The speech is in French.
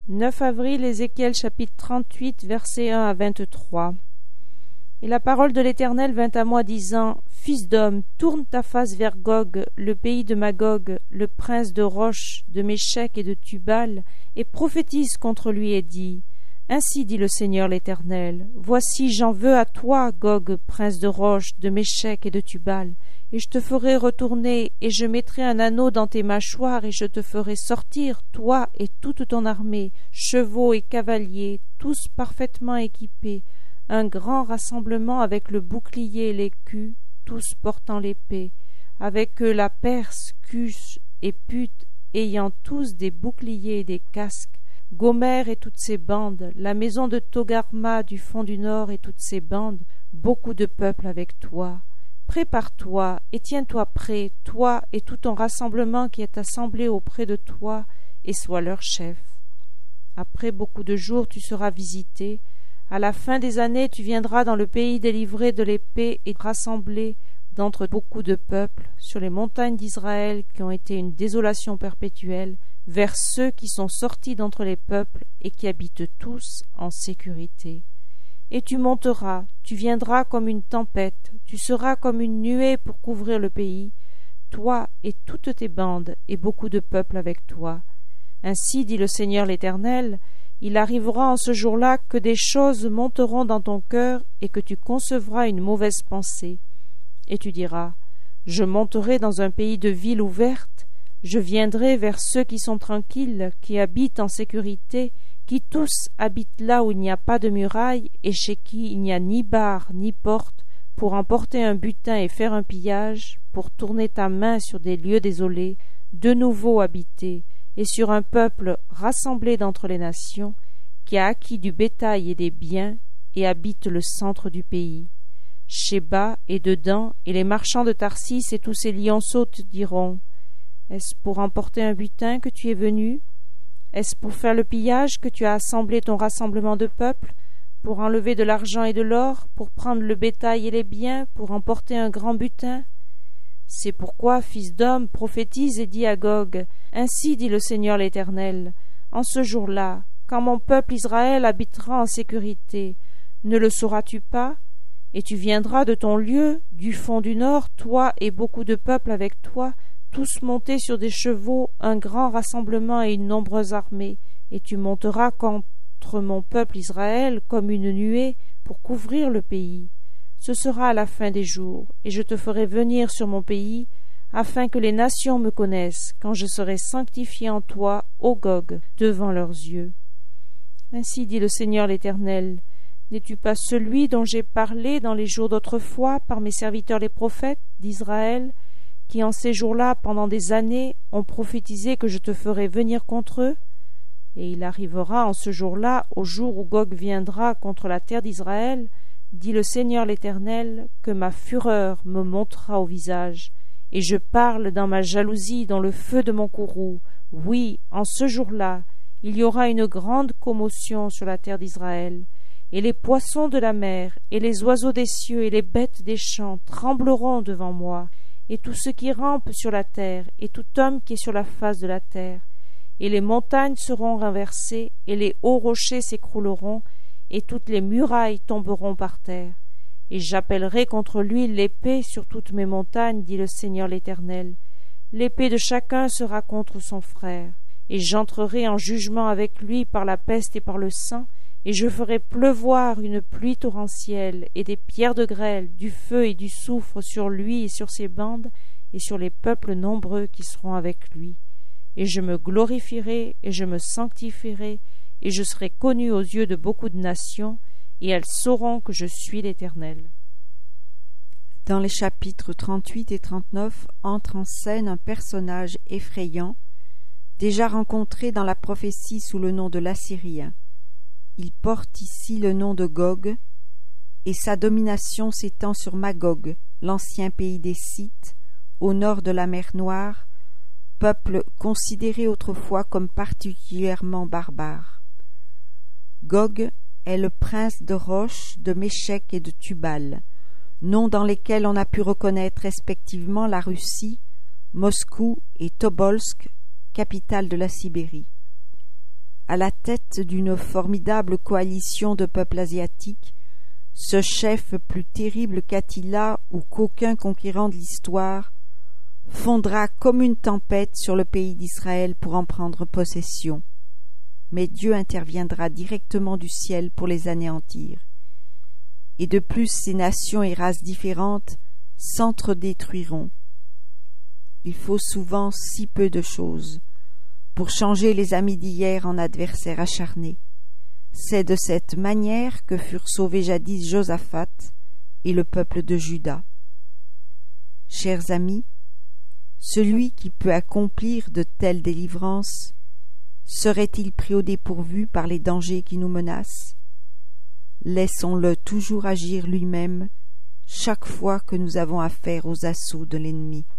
9 avril, Ézéchiel chapitre 38, versets 1 à 23. Et la parole de l'Éternel vint à moi, disant: Fils d'homme, tourne ta face vers Gog, le pays de Magog, le prince de Roche, de Méchec et de Tubal, et prophétise contre lui et dis: Ainsi dit le Seigneur l'Éternel, voici, j'en veux à toi, Gog, prince de Roche, de Méchec et de Tubal, et je te ferai retourner, et je mettrai un anneau dans tes mâchoires, et je te ferai sortir, toi et toute ton armée, chevaux et cavaliers, tous parfaitement équipés, un grand rassemblement avec le bouclier et l'écu, tous portant l'épée, avec eux la Perse, Cush et Put, ayant tous des boucliers et des casques, Gomer et toutes ses bandes, la maison de Togarma du fond du nord et toutes ses bandes, beaucoup de peuple avec toi. Prépare-toi et tiens-toi prêt, toi et tout ton rassemblement qui est assemblé auprès de toi, et sois leur chef. Après beaucoup de jours tu seras visité. À la fin des années tu viendras dans le pays délivré de l'épée et rassemblé d'entre beaucoup de peuples sur les montagnes d'Israël qui ont été une désolation perpétuelle, vers ceux qui sont sortis d'entre les peuples et qui habitent tous en sécurité. Et tu monteras, tu viendras comme une tempête, tu seras comme une nuée pour couvrir le pays, toi et toutes tes bandes, et beaucoup de peuples avec toi. Ainsi dit le Seigneur l'Éternel, il arrivera en ce jour-là que des choses monteront dans ton cœur et que tu concevras une mauvaise pensée. Et tu diras: Je monterai dans un pays de villes ouvertes, je viendrai vers ceux qui sont tranquilles, qui habitent en sécurité, qui tous habitent là où il n'y a pas de muraille et chez qui il n'y a ni barre ni porte, pour emporter un butin et faire un pillage, pour tourner ta main sur des lieux désolés, de nouveau habités, et sur un peuple rassemblé d'entre les nations, qui a acquis du bétail et des biens, et habite le centre du pays. Sheba et Dedan, et les marchands de Tarsis et tous ces lionceaux te diront: Est-ce pour emporter un butin que tu es venu? Est-ce pour faire le pillage que tu as assemblé ton rassemblement de peuple, pour enlever de l'argent et de l'or, pour prendre le bétail et les biens, pour emporter un grand butin? C'est pourquoi, fils d'homme, prophétise et dis à Gog: Ainsi dit le Seigneur l'Éternel, en ce jour-là, quand mon peuple Israël habitera en sécurité, ne le sauras-tu pas? Et tu viendras de ton lieu, du fond du nord, toi et beaucoup de peuple avec toi, tous montés sur des chevaux, un grand rassemblement et une nombreuse armée, et tu monteras contre mon peuple Israël comme une nuée pour couvrir le pays. Ce sera à la fin des jours, et je te ferai venir sur mon pays, afin que les nations me connaissent, quand je serai sanctifié en toi, ô Gog, devant leurs yeux. Ainsi dit le Seigneur l'Éternel: N'es-tu pas celui dont j'ai parlé dans les jours d'autrefois par mes serviteurs les prophètes d'Israël, qui en ces jours-là, pendant des années, ont prophétisé que je te ferais venir contre eux? Et il arrivera en ce jour-là, au jour où Gog viendra contre la terre d'Israël, dit le Seigneur l'Éternel, que ma fureur me montera au visage, et je parle dans ma jalousie, dans le feu de mon courroux. Oui, en ce jour-là, il y aura une grande commotion sur la terre d'Israël, et les poissons de la mer, et les oiseaux des cieux, et les bêtes des champs trembleront devant moi, et tout ce qui rampe sur la terre, et tout homme qui est sur la face de la terre. Et les montagnes seront renversées, et les hauts rochers s'écrouleront, et toutes les murailles tomberont par terre. Et j'appellerai contre lui l'épée sur toutes mes montagnes, dit le Seigneur l'Éternel. L'épée de chacun sera contre son frère. Et j'entrerai en jugement avec lui par la peste et par le sang, et je ferai pleuvoir une pluie torrentielle, et des pierres de grêle, du feu et du soufre sur lui et sur ses bandes, et sur les peuples nombreux qui seront avec lui. Et je me glorifierai, et je me sanctifierai, et je serai connu aux yeux de beaucoup de nations, et elles sauront que je suis l'Éternel. Dans les chapitres 38 et 39 entre en scène un personnage effrayant, déjà rencontré dans la prophétie sous le nom de l'Assyrien. Il porte ici le nom de Gog, et sa domination s'étend sur Magog, l'ancien pays des Scythes, au nord de la mer Noire, peuple considéré autrefois comme particulièrement barbare. Gog est le prince de Roche, de Méchec et de Tubal, noms dans lesquels on a pu reconnaître respectivement la Russie, Moscou et Tobolsk, capitale de la Sibérie. à la tête d'une formidable coalition de peuples asiatiques, ce chef plus terrible qu'Attila ou qu'aucun conquérant de l'histoire fondra comme une tempête sur le pays d'Israël pour en prendre possession. Mais Dieu interviendra directement du ciel pour les anéantir. Et de plus, ces nations et races différentes s'entre-détruiront. Il faut souvent si peu de choses pour changer les amis d'hier en adversaires acharnés. C'est de cette manière que furent sauvés jadis Josaphat et le peuple de Juda. Chers amis, celui qui peut accomplir de telles délivrances serait-il pris au dépourvu par les dangers qui nous menacent? Laissons-le toujours agir lui-même chaque fois que nous avons affaire aux assauts de l'ennemi.